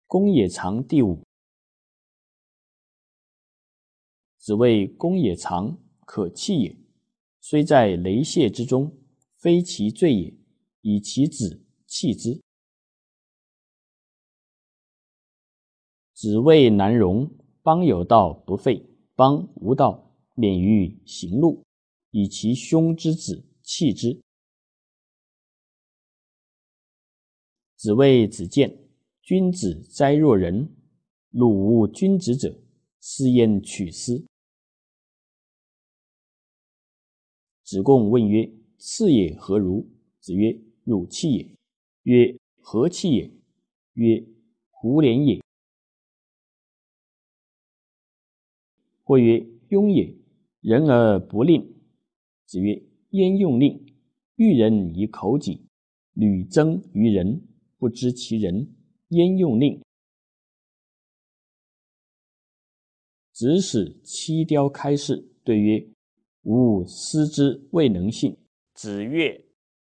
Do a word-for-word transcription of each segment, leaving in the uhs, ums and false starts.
公也长第五。子谓公也长，可弃也。虽在雷泄之中，非其罪也，以其子弃之。子谓难容，邦有道不废，邦无道免于行路，以其兄之子弃之。子谓子建，君子哉若人！鲁无君子者，斯焉取斯？子贡问曰：次也何如？子曰：汝弃也。曰：何弃也？曰：胡连也。或曰：庸也，人而不令。子曰：焉用令？欲人以口己，屡争于人，不知其人，焉用令？子使七雕开示，对曰：吾思之未能信。子曰：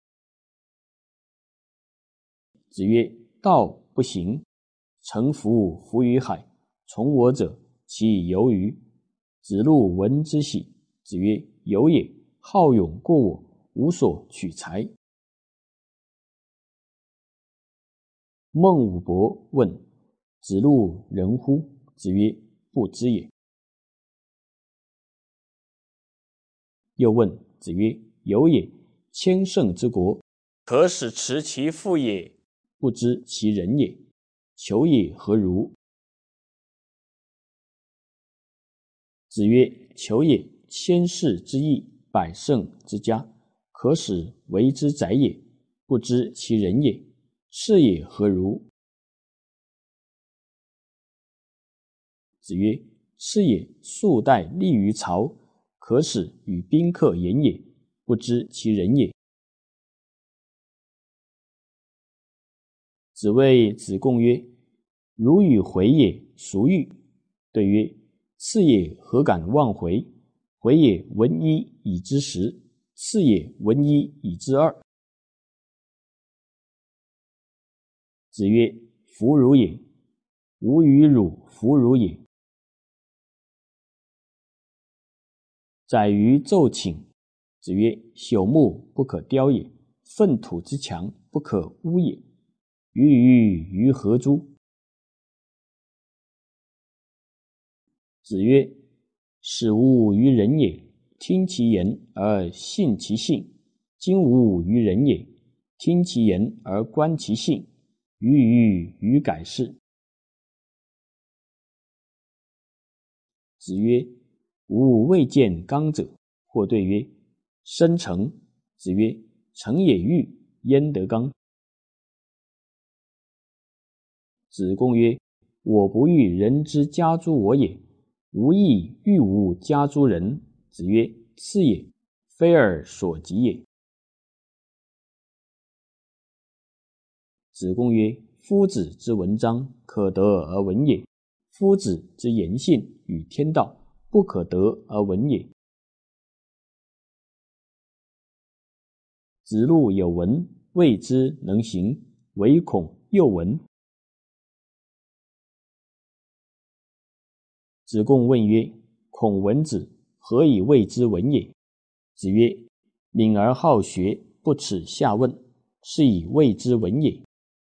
子曰：道不行，乘桴浮于海，从我者，其由于？子路闻之喜。子曰：有也，好勇过我，无所取材。孟武伯问：子路人乎？子曰：不知也。又问子曰：有也，千乘之国，可使持其父也，不知其人也，求也何如？子曰：求也，千世之义，百乘之家，可使为之宰也，不知其人也，是也何如？子曰：是也，数代立于朝，可使与宾客言也，不知其人也。子谓子贡曰：如与回也，孰欲？对曰：次也何敢忘回？回也闻一以知十，次也闻一以知二。子曰：弗如也，吾与汝弗如也。宰于奏请。子曰：朽木不可雕也，粪土之墙不可污也。鱼鱼于何诸？子曰：使吾于人也，听其言而信其信；今吾于人也，听其言而观其信。鱼鱼于改是。子曰：吾未见刚者。或对曰：生成。子曰：成也欲，焉得刚？子贡曰：我不欲人之家诸我也，吾亦欲无家诸人。子曰：是也，非尔所及也。子贡曰：夫子之文章，可得而闻也；夫子之言信与天道，不可得而闻也。子路有闻，未之能行，唯恐又闻。子贡问曰：孔文子何以谓之闻也？子曰：敏而好学，不耻下问，是以谓之闻也。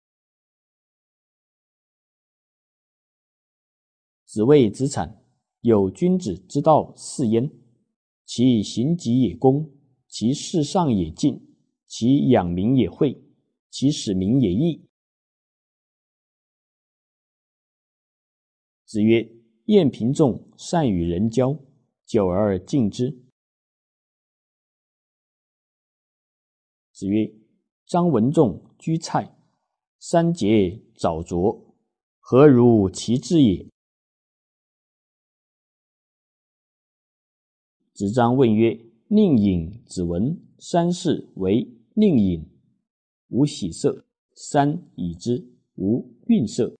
子谓子产：有君子之道四焉，其行己也公，其事上也敬，其养民也惠，其使民也义。子曰：晏平仲善与人交，久而敬之。子曰：张文仲居蔡，三节早着，何如其志也？子张问曰：宁尹子文，三世为宁尹，无喜色；三已之，无愠色。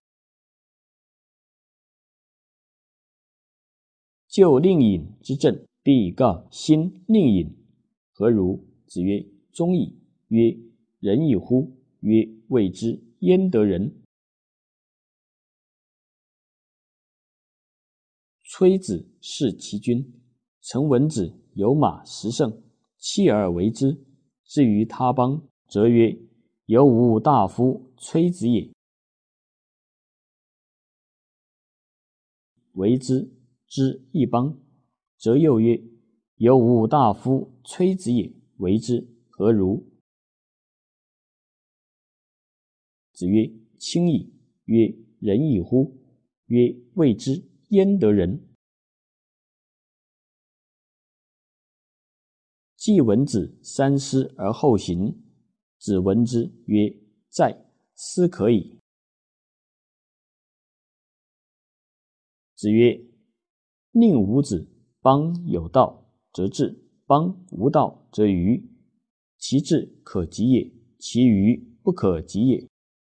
就令尹之政，必告新令尹，何如？子曰：忠矣。曰：仁矣乎？曰：未之，焉得仁？ 崔子弑其君，臣闻子有马十乘，弃而为之。至于他邦，则曰：有无大夫崔子也，为之。之一邦，则又曰：有无大夫崔子也，为之，何如？子曰：亲矣。曰：仁矣乎？曰：未之，焉得仁？既闻子三思而后行。子闻之曰：在，斯可矣。子曰：宁无子，邦有道则治，邦无道则愚。其志可及也，其愚不可及也。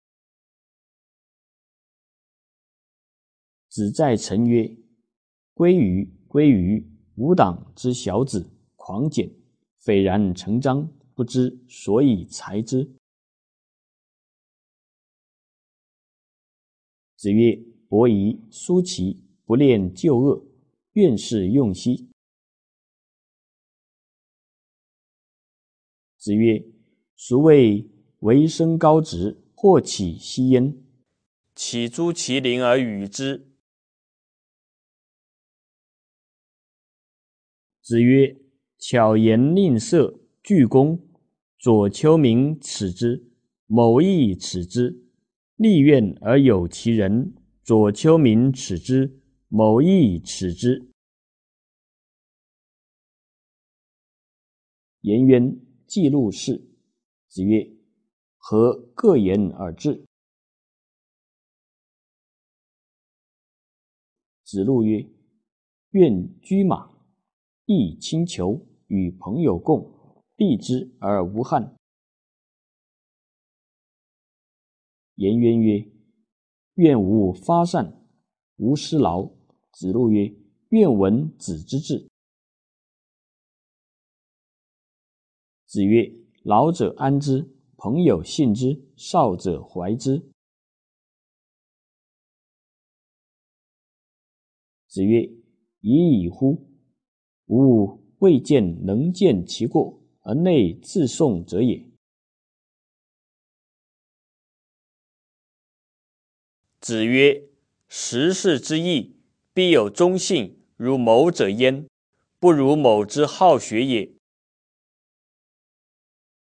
子在臣曰：归于归于，吾党之小子，狂简，斐然成章，不知所以裁之。子曰：伯夷、叔齐不恋旧恶，愿是用兮。子曰：孰谓为生高直，或起息焉？岂诸其邻而与之？子曰：巧言令色，鞠躬，左丘明耻之，某亦耻之。立怨而有其人，左丘明耻之，某亦耻之。颜渊记录事。子曰：何各言而至？子路曰：愿居马，亦轻裘，与朋友共，避之而无憾。颜渊曰：愿无发善，无失劳。子路曰：愿闻子之志。子曰：老者安之，朋友信之，少者怀之。子曰：已矣乎！吾未见能见其过，而内自颂者也。子曰：时事之义，必有忠信如某者焉，不如某之好学也。